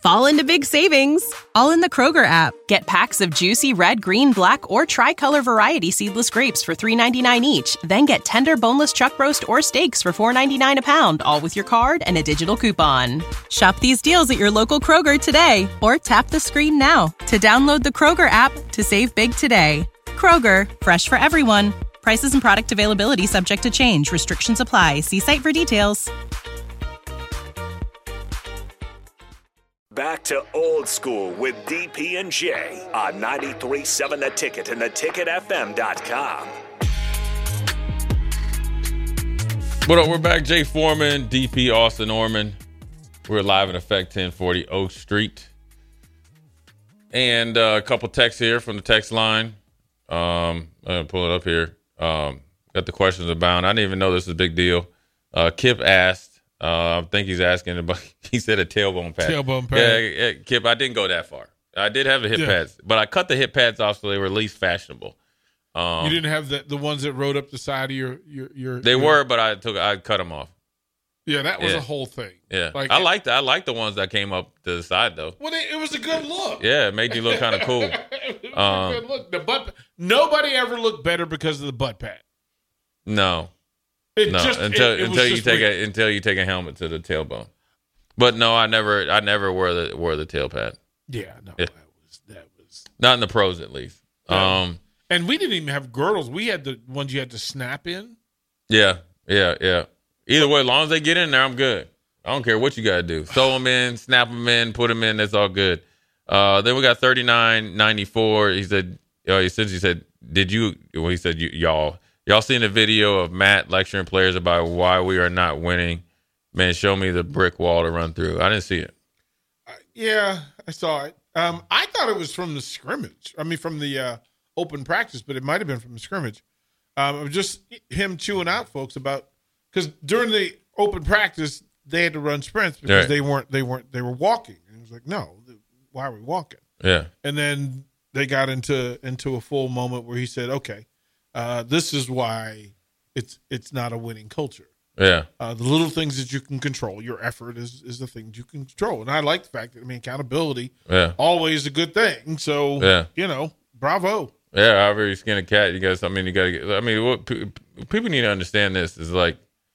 fall into big savings, all in the Kroger app. Get packs of juicy red, green, black, or tricolor variety seedless grapes for $3.99 each. Then get tender boneless chuck roast or steaks for $4.99 a pound, all with your card and a digital coupon. Shop these deals at your local Kroger today, or tap the screen now to download the Kroger app to save big today. Kroger, fresh for everyone. Prices and product availability subject to change. Restrictions apply. See site for details. Back to old school with DP and J on 93.7 The Ticket and theticketfm.com. What up? We're back. Jay Foreman, DP, Austin Orman. We're live in effect, 1040 Oak Street. And a couple texts here from the text line. I'm going to pull it up here. Got the questions abound. I didn't even know this is a big deal. Kip asked, I think he's asking about, he said a tailbone pad. Tailbone pad. Yeah, Kip, I didn't go that far. I did have the hip pads, but I cut the hip pads off so they were least fashionable. You didn't have the ones that rode up the side of your They were, but I cut them off. Yeah, that was a whole thing. Yeah, like, I liked the ones that came up to the side though. Well, it was a good look. Yeah, it made you look kind of cool. It was a good look. The butt. Nobody ever looked better because of the butt pad. No. Until you take a helmet to the tailbone. But no, I never wore the tail pad. Yeah, no, yeah. that was not in the pros at least. Yeah. And we didn't even have girdles. We had the ones you had to snap in. Yeah. Either way, as long as they get in there, I'm good. I don't care what you got to do. Sew them in, snap them in, put them in. That's all good. Then we got 3994. He said, did you? Well, he said, y'all seen the video of Matt lecturing players about why we are not winning? Man, show me the brick wall to run through. I didn't see it. Yeah, I saw it. I thought it was from the scrimmage. I mean, from the open practice, but it might have been from the scrimmage. It was just him chewing out folks about, because during the open practice they had to run sprints because they were walking. And it was like, no, why are we walking? Yeah. And then they got into a full moment where he said, okay, this is why it's not a winning culture. Yeah. The little things that you can control, your effort is the things you can control. And I like the fact that, accountability, always a good thing. So, bravo. Yeah, however you skin a cat, what people need to understand this is like,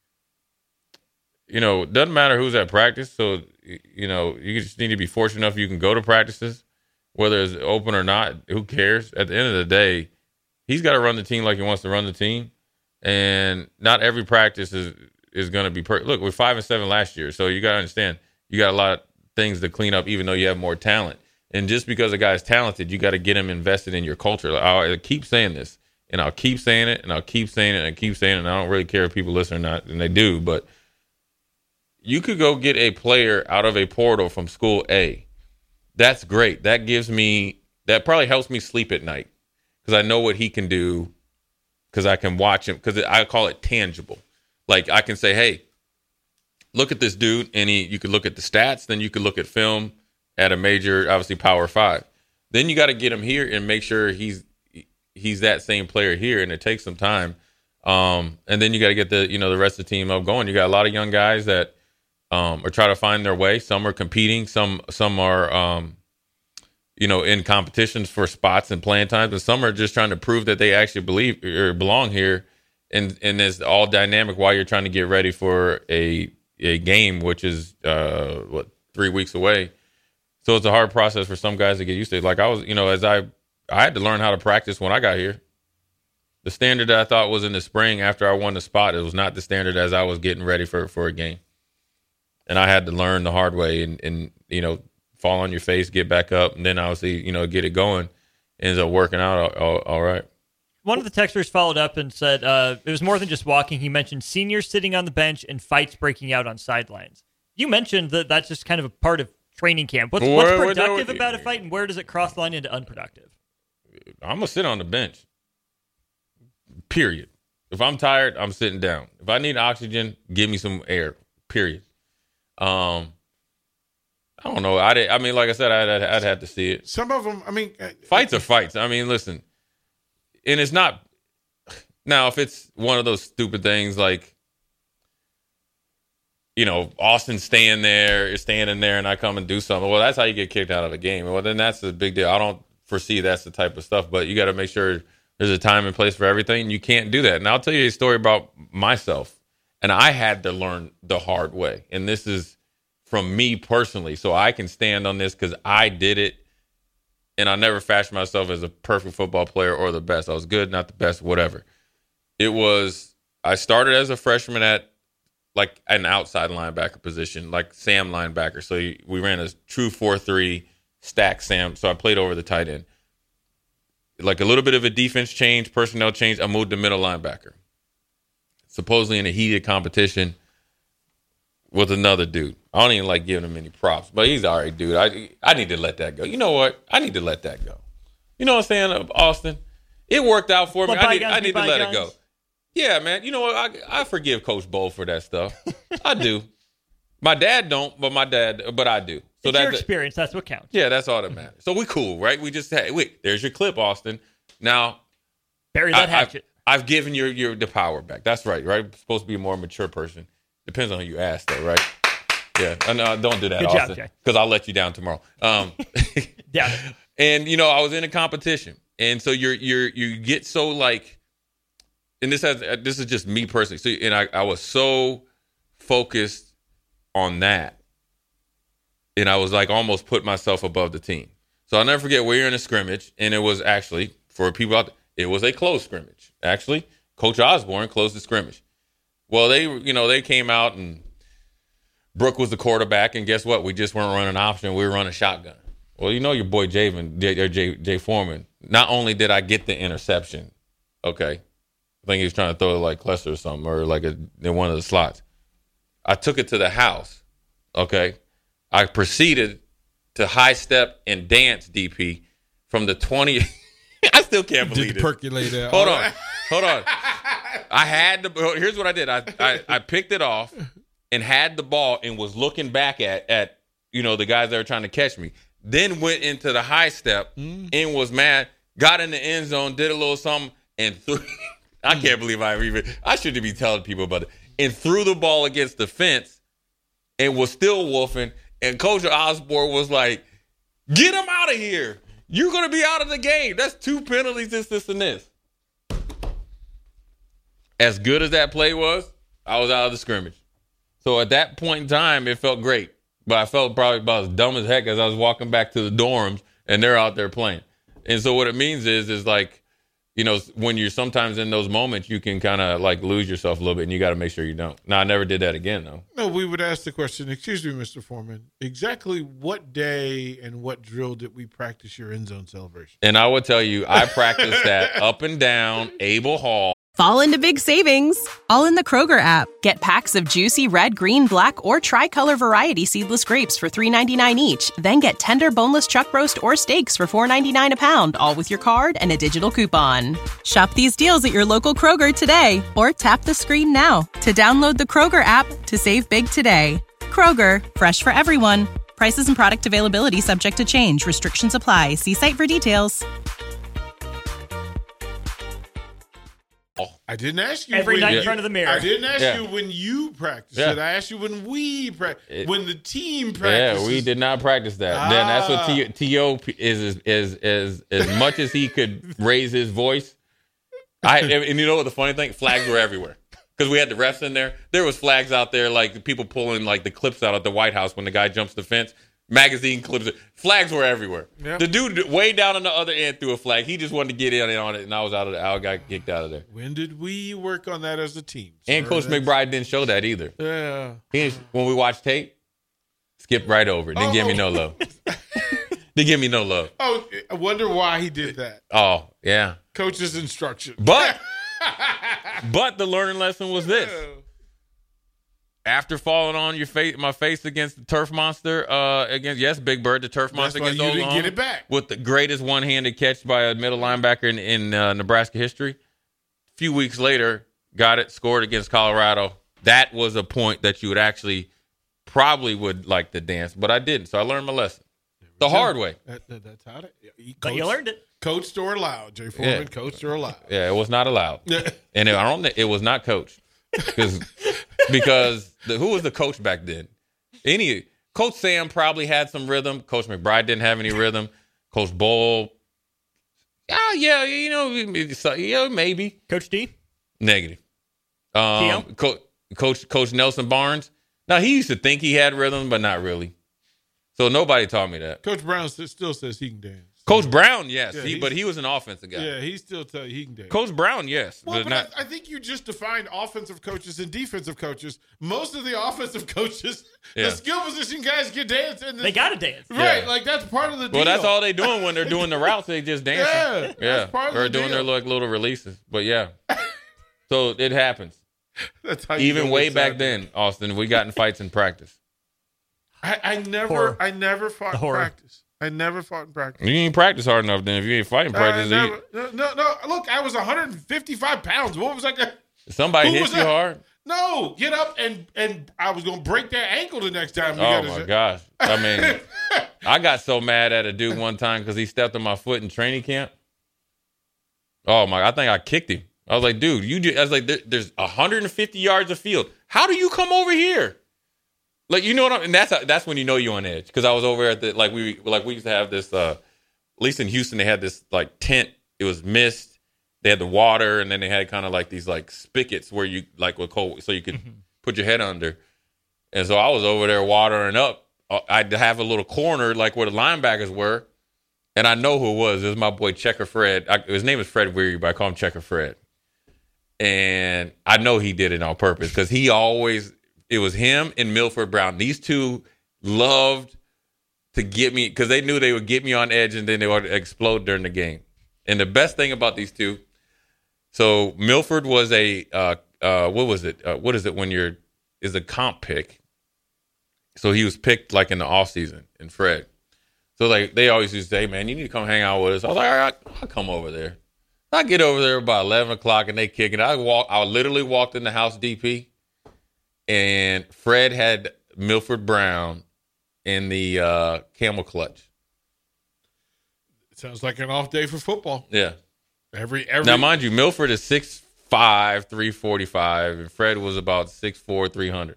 it doesn't matter who's at practice. So, you just need to be fortunate enough you can go to practices, whether it's open or not. Who cares? At the end of the day, he's got to run the team like he wants to run the team. And not every practice is going to be perfect. Look, we're 5-7 last year. So you got to understand, you got a lot of things to clean up, even though you have more talent. And just because a guy's talented, you got to get him invested in your culture. I keep saying this, and I'll keep saying it, and I'll keep saying it, and I keep saying it. And I don't really care if people listen or not, and they do. But you could go get a player out of a portal from school A. That's great. That probably helps me sleep at night because I know what he can do, because I can watch him, because I call it tangible. Like I can say, hey, look at this dude, and you could look at the stats, then you could look at film at a major, obviously Power 5. Then you got to get him here and make sure he's that same player here, and it takes some time. And then you got to get the rest of the team up going. You got a lot of young guys that are trying to find their way. Some are competing. Some are in competitions for spots and playing times, but some are just trying to prove that they actually believe or belong here. And it's all dynamic while you're trying to get ready for a game, which is 3 weeks away. So it's a hard process for some guys to get used to. Like I was, I had to learn how to practice when I got here. The standard that I thought was in the spring after I won the spot, it was not the standard as I was getting ready for a game. And I had to learn the hard way and fall on your face, get back up, and then obviously, get it going. Ends up working out all right. One of the texters followed up and said it was more than just walking. He mentioned seniors sitting on the bench and fights breaking out on sidelines. You mentioned that that's just kind of a part of training camp. What's productive about a fight, and where does it cross the line into unproductive? I'm going to sit on the bench, period. If I'm tired, I'm sitting down. If I need oxygen, give me some air, period. I don't know. Like I said, I'd have to see it. Some of them, fights are fights. Listen, and it's not. Now, if it's one of those stupid things like, Austin's standing there, and I come and do something. Well, that's how you get kicked out of a game. Well, then that's a big deal. I don't foresee that's the type of stuff, but you got to make sure there's a time and place for everything. You can't do that. And I'll tell you a story about myself, and I had to learn the hard way. And this is from me personally, so I can stand on this because I did it, and I never fashioned myself as a perfect football player or the best. I was good, not the best, whatever. I started as a freshman at like an outside linebacker position, like Sam linebacker. So we ran a true 4-3 stack Sam. So I played over the tight end. Like a little bit of a defense change, personnel change, I moved to middle linebacker. Supposedly in a heated competition with another dude. I don't even like giving him any props, but he's all right, dude. I need to let that go. You know what? I need to let that go. You know what I'm saying, Austin? It worked out for me. I need to let it go. Yeah, man. You know what? I forgive Coach Bowl for that stuff. I do. My dad don't, but I do. So it's your experience. That's what counts. Yeah, that's all that matters. So we cool, right? We just wait. There's your clip, Austin. Now, bury that hatchet. I've given your the power back. That's right. Right? I'm supposed to be a more mature person. Depends on who you ask, though, right? Yeah. Don't do that, Good Austin, because I'll let you down tomorrow. Yeah. And I was in a competition, and so you get so like, and this is just me personally. So, and I was so focused on that. And I was like almost put myself above the team. So I'll never forget, we were in a scrimmage, and it was actually, for people out there, it was a close scrimmage. Actually, Coach Osborne closed the scrimmage. Well, they came out, and Brooke was the quarterback, and guess what? We just weren't running option. We were running shotgun. Well, your boy Jay Foreman, not only did I get the interception, okay, I think he was trying to throw it like Clester or something, or like in one of the slots. I took it to the house, okay? I proceeded to high step and dance, DP, from the 20. I still can't believe it. Percolate it. Hold on. I had here's what I did. I picked it off and had the ball and was looking back at the guys that were trying to catch me. Then went into the high step and was mad. Got in the end zone, did a little something, and threw. I can't believe I shouldn't be telling people about it. And threw the ball against the fence and was still wolfing. And Coach Osborne was like, get him out of here. You're going to be out of the game. That's 2 penalties, this, and this. As good as that play was, I was out of the scrimmage. So at that point in time, it felt great. But I felt probably about as dumb as heck as I was walking back to the dorms, and they're out there playing. And so what it means is like, when you're sometimes in those moments, you can kind of like lose yourself a little bit, and you got to make sure you don't. Now, I never did that again, though. No, we would ask the question, excuse me, Mr. Foreman, exactly what day and what drill did we practice your end zone celebration? And I will tell you, I practiced that up and down Abel Hall. Fall into big savings, all in the Kroger app. Get packs of juicy red, green, black, or tricolor variety seedless grapes for $3.99 each. Then get tender boneless chuck roast or steaks for $4.99 a pound, all with your card and a digital coupon. Shop these deals at your local Kroger today, or tap the screen now to download the Kroger app to save big today. Kroger, fresh for everyone. Prices and product availability subject to change. Restrictions apply. See site for details. I didn't ask you every night in front of the mirror. I didn't ask you when you practiced it. I asked you when we practiced. When the team practiced. Yeah, we did not practice that. Then that's what T.O. is as much as he could raise his voice. And you know what the funny thing? Flags were everywhere. Because we had the refs in there. There was flags out there, like the people pulling like the clips out at the White House when the guy jumps the fence. Magazine clips. Flags were everywhere. Yep. The dude way down on the other end threw a flag. He just wanted to get in on it, and I got kicked out of there. When did we work on that as a team? And Coach McBride didn't show that either. Yeah. When we watched tape, skipped right over it. Didn't give me no love. Didn't give me no love. Oh, I wonder why he did that. Oh, yeah. Coach's instruction. But the learning lesson was this. After falling on my face against the turf monster, against Big Bird, the turf monster against Oklahoma, didn't get it back with the greatest one-handed catch by a middle linebacker in Nebraska history. A few weeks later, got it, scored against Colorado. That was a point that you would actually probably would like to dance, but I didn't. So I learned my lesson the hard way. That's how but you learned it. Coached or allowed, Jay Foreman. Yeah. Coached or allowed. Yeah, it was not allowed, and it was not coached. because who was the coach back then? Coach Sam probably had some rhythm. Coach McBride didn't have any rhythm. Coach Bull, maybe. Coach D? Negative. Coach Nelson Barnes. Now, he used to think he had rhythm, but not really. So nobody taught me that. Coach Brown still says he can dance. Coach Brown, yes, Yeah, but he was an offensive guy. Yeah, he still tell you he can dance. Coach Brown, yes. Well, but I think you just defined offensive coaches and defensive coaches. Most of the offensive coaches, the skill position guys can dance. And they got to dance. Right, like that's part of the deal. Well, that's all they doing when they're doing the routes. They just dancing. That's part of or the doing deal. their little releases. But, yeah. So, it happens. That's how Even way back then, Austin, we got in fights in practice. I never fought in practice. I never fought in practice. You ain't practice hard enough then if you ain't fighting practice. No. Look, I was 155 pounds. What was I going to... Somebody hit you hard? No, get up and I was going to break their ankle the next time. Oh, my gosh. I mean, I got so mad at a dude one time because he stepped on my foot in training camp. Oh, my. I think I kicked him. I was like, dude, I was like, there's 150 yards of field. How do you come over here? Like, you know what and that's when you know you're on edge. Because I was over at the we used to have this at least in Houston they had this like tent. It was mist. They had the water, and then they had kind of like these like spigots where you like with cold, so you could put your head under. And so I was over there watering up. I'd have a little corner like where the linebackers were, and I know who it was. It was my boy Checker Fred. His name is Fred Weary, but I call him Checker Fred. And I know he did it on purpose because he always. It was him and Milford Brown. These two loved to get me because they knew they would get me on edge and then they would explode during the game. And the best thing about these two, so Milford was a what was it? What is it when is a comp pick? So he was picked like in the offseason, and Fred. So like they always used to say, hey, man, you need to come hang out with us. I was like, all right, I'll come over there. I get over there about 11 o'clock and they kick it. I literally walked in the house DP. And Fred had Milford Brown in the camel clutch. It sounds like an off day for football. Yeah. Every Now, mind you, Milford is 6'5", 345, and Fred was about 6'4", 300.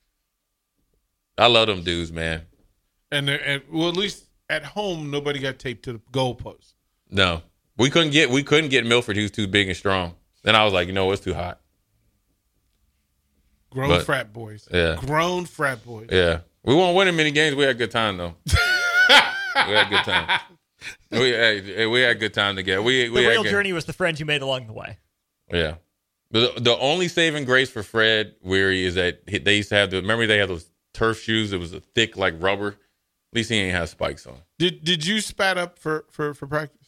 I love them dudes, man. And well, at least at home, nobody got taped to the goalpost. No, we couldn't get Milford. He was too big and strong. Then I was like, it's too hot. Frat boys. Yeah. Grown frat boys. Yeah. We won't win many games. We had a good time, though. We had a good time. We had a good time together. The real journey was the friends you made along the way. Yeah. The only saving grace for Fred Weary is that they used to have remember they had those turf shoes? It was a thick like rubber. At least he ain't have spikes on. Did you spat up for practice?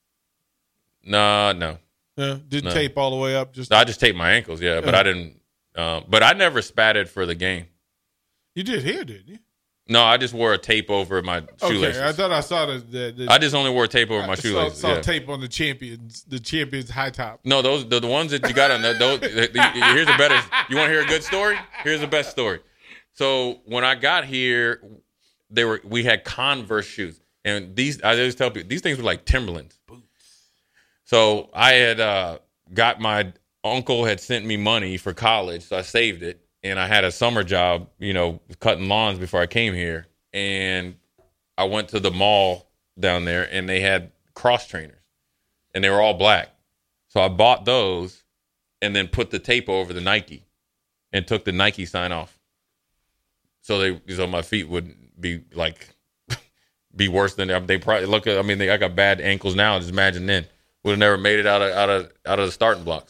No. Didn't tape all the way up? I just taped my ankles, but I didn't. But I never spatted for the game. You did here, didn't you? No, I just wore a tape over my shoelaces. Okay, I thought I saw the I just only wore tape over my shoelaces. Saw tape on the champions high top. No, those the ones that you got on those. Here's a better. You want to hear a good story? Here's the best story. So when I got here, we had Converse shoes, and I always tell people these things were like Timberlands boots. So I had got my uncle had sent me money for college, so I saved it. And I had a summer job, cutting lawns before I came here. And I went to the mall down there, and they had cross trainers. And they were all black. So I bought those and then put the tape over the Nike and took the Nike sign off. So my feet wouldn't be be worse than they probably look at. I mean, I got bad ankles now. Just imagine then. Would have never made it out of the starting blocks.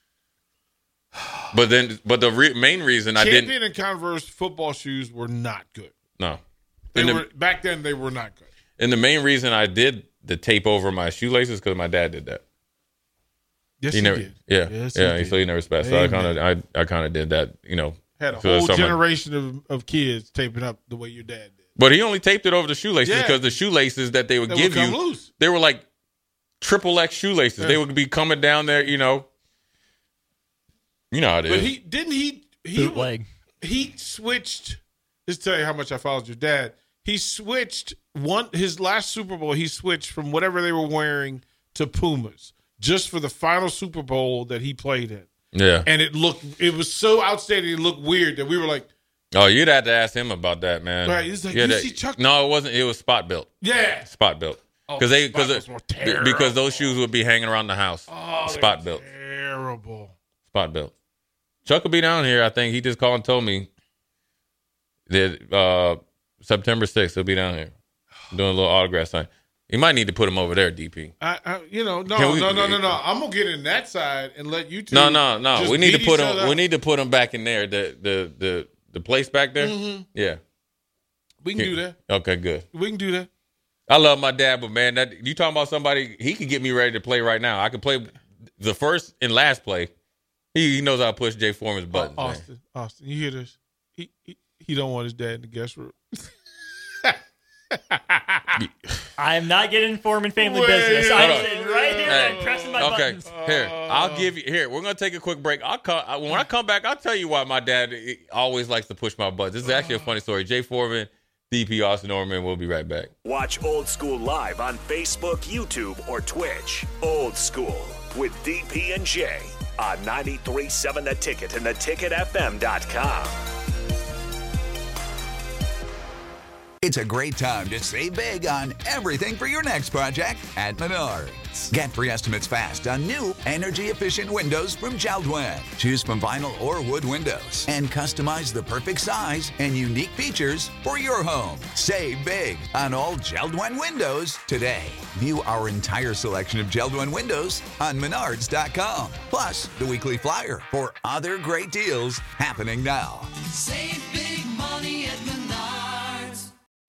But the main reason I didn't. Champion and Converse football shoes were not good. No, back then they were not good. And the main reason I did the tape over my shoelaces because my dad did that. Yes, he did. Yeah, yes, yeah. He so he never spat. So I kind of did that. Had a whole generation of kids taping up the way your dad did. But he only taped it over the shoelaces because the shoelaces that they would give you, loose. They were like XXX shoelaces. Yeah. They would be coming down there, You know how it is. But he switched. Just to tell you how much I followed your dad. He switched his last Super Bowl. He switched from whatever they were wearing to Pumas just for the final Super Bowl that he played in. Yeah. And it was so outstanding. It looked weird that we were like, oh, you'd have to ask him about that, man. right. He's like, you see Chuck? No, it wasn't. It was spot built. Yeah. Spot built. Because those shoes would be hanging around the house. Spot built. Terrible. Spot built. Chuck will be down here. I think he just called and told me that September 6th he'll be down here doing a little autograph sign. You might need to put him over there, DP. No. I'm gonna get in that side and let you two. No. We need to put him. We need to put him back in there. The place back there. Mm-hmm. Yeah. We can do that. Okay, good. We can do that. I love my dad, but man, that you talking about somebody, he could get me ready to play right now. I could play the first and last play. He knows how to push Jay Foreman's buttons. Austin, you hear this? He don't want his dad in the guest room. I'm not getting Foreman family business. I'm sitting right here and I'm pressing my buttons. Here, I'll give you. Here, we're gonna take a quick break. When I come back, I'll tell you why my dad always likes to push my buttons. This is actually a funny story. Jay Foreman, DP Austin Norman. We'll be right back. Watch Old School live on Facebook, YouTube, or Twitch. Old School with DP and J on 93.7 The Ticket and theticketfm.com. It's a great time to save big on everything for your next project at Menards. Get free estimates fast on new energy-efficient windows from JELD-WEN. Choose from vinyl or wood windows and customize the perfect size and unique features for your home. Save big on all JELD-WEN windows today. View our entire selection of JELD-WEN windows on Menards.com. Plus, the weekly flyer for other great deals happening now. Save big